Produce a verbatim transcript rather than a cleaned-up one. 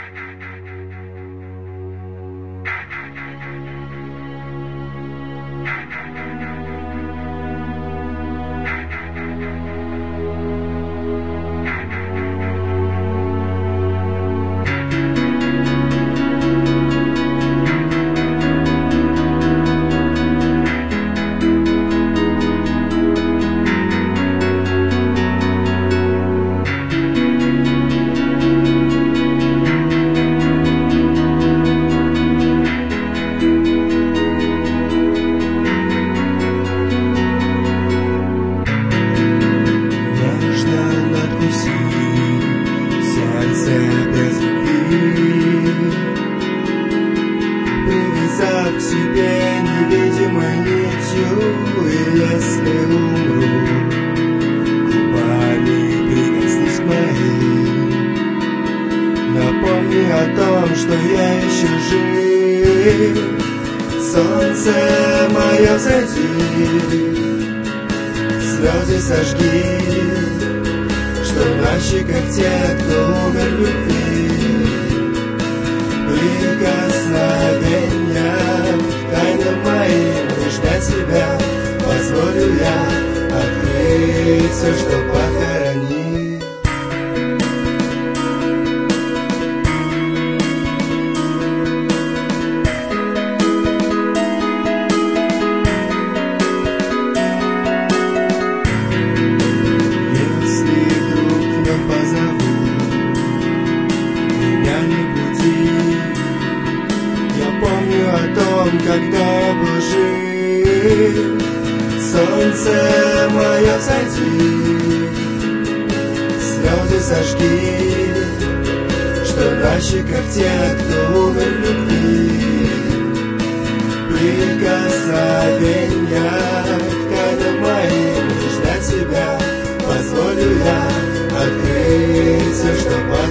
Привязав к себе невидимой нитью, и если умру, губами прикоснись к моим. Напомни о том, что я еще жив. Солнце мое, взойди, слезы сожги, что на щеках те, кто умер в любви. Прикосновения к тайнам моим, лишь для тебя позволю я открыть все, что похоронить. Если вдруг в нем позову, меня не буди. Я помню о том, когда я был жив. Солнце мое, взойди, слезы сожги, что на щеках тех, кто умер в любви. Прикосновения к тайнам моим, лишь для тебя позволю я открыть все, что